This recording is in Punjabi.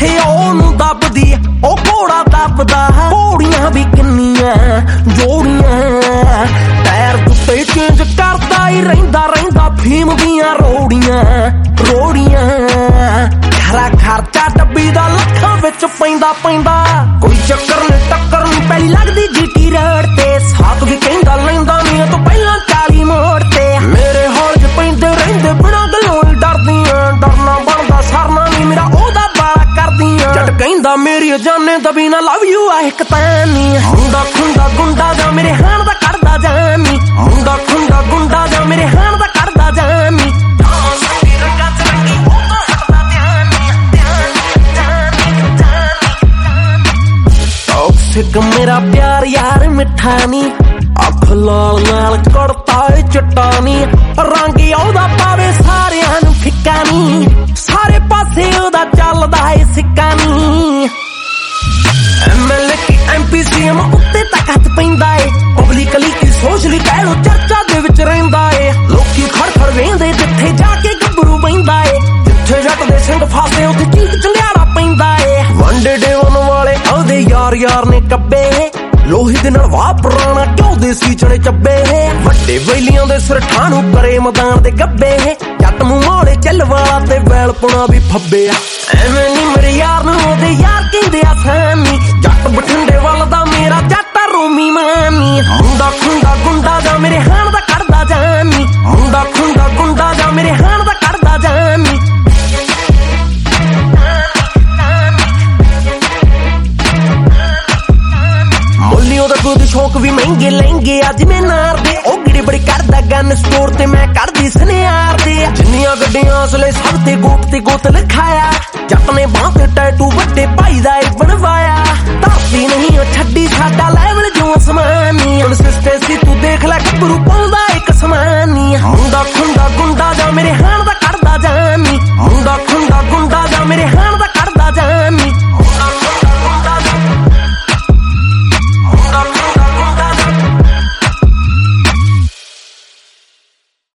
ਜਿੱਥੇ ਉਹਨੂੰ ਦੱਬਦੀ ਉਹ ਘੋੜਾ ਦੱਬਦਾ। ਘੋੜੀਆਂ ਵੀ ਕਿੰਨੀਆਂ ਜੋੜੀਆਂ, ਟਾਇਰ ਉੱਤੇ ਚੇਂਜ ਕਰਦਾ ਹੀ ਰਹਿੰਦਾ ਫੀਮ ਦੀਆਂ ਰੋੜੀਆਂ। ਖਰਾ ਖਰਚਾ ਡੱਬੀ ਦਾ ਲੱਖਾਂ ਵਿੱਚ ਪੈਂਦਾ। ਕੋਈ ਚੱਕਰ ਨੀ ਟੱਕਰ ਨੀ ਪਹਿਲੀ ਲੱਗਦੀ GT ਰੋਡ ਤੇ। ਸਾਥ ਵੀ ਕਹਿੰਦਾ ਲੈਂਦਾ ਨੀ ਤੋਂ ਪਹਿਲਾਂ 40 ਮੋੜ ਤੇ। ਮੇਰੇ ਹੌਲ 'ਚ ਪੈਂਦੇ ਰਹਿੰਦੇ ਬਿਨਾਂ ਗੱਲੋਂ ਹੀ ਡਰਦੀਆਂ। ਡਰਨਾ ਬਣਦਾ ਸਰਨਾ ਨੀ ਮੇਰਾ ਉਹਦਾ ਬਾਲਾ ਕਰਦੀਆਂ। ਜੱਟ ਕਹਿੰਦਾ ਮੇਰੀ ਜਾਨੇ ਦਬੀ ਨਾ ਲਵ ਯੂ ਆ ਇੱਕ ਤਾਂ ਨੀ। ਮੁੰਡਾ ਖੁੰਡਾ ਗੁੰਡਾ ਜਾਂ ਮੇਰੇ ਹਾਣ ਦਾ ਕੱਢਦਾ ਜਾਨੀ। ਮੁੰਡਾ ਖੁੰਡਾ ਗੁੰਡਾ ਜਾਂ ਮੇਰੇ ਹਾਣ ਦਾ ਕੱਢਦਾ ਜਾਨੀ। ਟੌਕਸਿਕ ਮੇਰਾ ਪਿਆਰ ਯਾਰ ਮਿੱਠਾ ਨੀ। ਅੱਖ ਲਾਲ ਨਾਲ ਕੁੜਤਾ ਏ ਚਿੱਟਾ ਨੀ। ਰੰਗ ਉਹਦਾ ਪਾਵੇ ਸਾਰਿਆਂ ਨੂੰ ਫਿੱਕਾ ਨੀ। ਸਾਰੇ ਪਾਸੇ ਉਹਦਾ ਚੱਲਦਾ ਏ ਸਿੱਕਾ ਨੀ। MLA ਕੀ MP CM ਉੱਤੇ ਤੱਕ ਹੱਥ ਪੈਂਦਾ ਏ। ਪਬਲਿਕਲੀ ਕੀ ਸੋਸ਼ਲੀ ਕਹਿ ਲੋ ਚਰਚਾ ਦੇ ਵਿੱਚ ਰਹਿੰਦਾ ਏ। ਲੋਕੀ ਖੜ ਵੇਂਦੇ ਜਿੱਥੇ ਜਾ ਕੇ ਗੱਭਰੂ ਬਹਿੰਦਾ ਏ। ਜਿੱਥੇ ਜੱਟ ਦੇ ਸਿੰਘ ਫਾਸੇ ਉੱਥੇ ਚੀਕ ਚੰਗਿਆੜਾ ਪੈਂਦਾ ਏ। ਵੰਡੇ ਡੇਵਨ ਵਾਲੇ ਉਹਦੇ ਯਾਰ ਨੇ ਕੱਬੇ। ਲੋਹੀ ਦੇ ਨਾਲ ਵਾਹ ਪੁਰਾਣਾ ਕਿਉਂ ਦੇਸੀ ਚੜੇ ਚੱਬੇ। ਵੱਡੇ ਵੈਲੀਆਂ ਦੇ ਸਿਰਠਾਂ ਨੂੰ ਕਰੇ ਮੈਦਾਨ ਦੇ ਗੱਬੇ। ਜੱਟ ਮੂੰਹ ਮੋੜੇ ਚੱਲ ਵਾਲਾ ਤੇ ਵੈਲ ਪੁਣਾ ਵੀ ਫੱਬੇ ਆ। ਐਵੇਂ ਨੀ ਮੇਰੇ ਯਾਰ ਨੂੰ ਉਹਦੇ ਯਾਰ ਕਹਿੰਦੇ ਆਸਾਨੀ। ਜੱਟ ਬਠਿੰਡੇ ਵੱਲ ਦਾ ਮੇਰਾ ਜੱਟ ਰੋਮੀ ਮਾਨੀ। ਮੁੰਡਾ ਖੁੰਡਾ ਗੁੰਡਾ ਜਾਂ ਮੇਰੇ ਹਾਣ ਦਾ ਕੱਢਦਾ ਜਾਨੀ। ਮੁੰਡਾ ਖੁੰਡਾ ਗੁੰਡਾ ਜਾਂ ਮੇਰੇ ਹਾਣ ਦਾ ਕੱਢਦਾ ਜਾਨੀ। ਮੁੱਲੀ ਉਹਦਾ ਦੁੱਧ ਸ਼ੌਕ ਵੀ ਮਹਿੰਗੇ ਲਹਿੰਗੇ। ਅੱਜ ਮੈਂ ਨਾਰ ਦੇ ਉਹ ਗਿੜੀ ਬੜੀ ਕਰਦਾ ਗਨ ਸਟੋਰ ਤੇ ਮੈਂ ਕਰਦੀ ਸਨਿਆਰ ਦੇ। ਜਿੰਨੀਆਂ ਗੱਡੀਆਂ ਅਸਲੇ ਸਭ ਤੇ ਗੋਤ ਲਿਖਾਇਆ। ਜੱਟ ਨੇ ਬਾਂਹ ਤੇ ਟੈਟੂ ਵੱਡੇ ਭਾਈ ਦਾ ਏ ਬਣਵਾਇਆ। ਧਰਤੀ ਨਹੀਂ ਉਹ ਛੱਡੀ ਸਾਡਾ ਲੈਵਲ ਜੋ ਅਸਮਾਨੀ। ਹੁਣ ਸਿਸਟੇ ਸੀ ਤੂੰ ਦੇਖ ਲੈ ਗੱਭਰੂ ਪਾਉਂਦਾ ਇੱਕ ਸਮਾਨੀ। ਮੁੰਡਾ ਖੁੰਡਾ